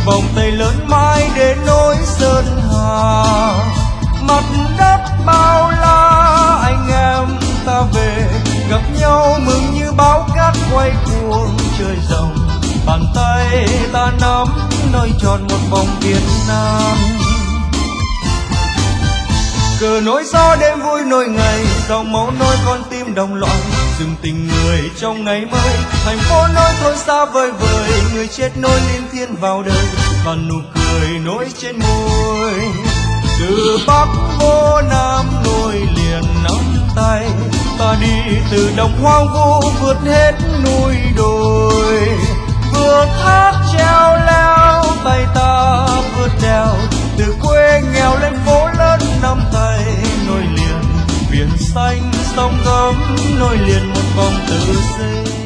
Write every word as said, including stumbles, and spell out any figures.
vòng tay lớn mãi để nối sơn hà. Mặt đất bao la anh em ta về, gặp nhau mừng như bão cát quay cuồng trời rộng. Bàn tay ta nắm nơi tròn một vòng Việt Nam. Cờ nối gió đêm vui nối ngày, dòng máu nối con tim đồng loạn. Dừng tình người trong ngày mới, thành phố nối thôn xa vời vời. Người chết nối liên thiên vào đời, và nụ cười nối trên môi. Từ Bắc vô Nam nối liền nắm tay, ta đi từ đồng hoang vu vượt hết núi đồi. Vượt thác treo leo tay ta vượt đèo, từ quê nghèo lên phố lớn nắm tay nối liền. Biển xanh sông gấm nối liền một vòng tự dưng.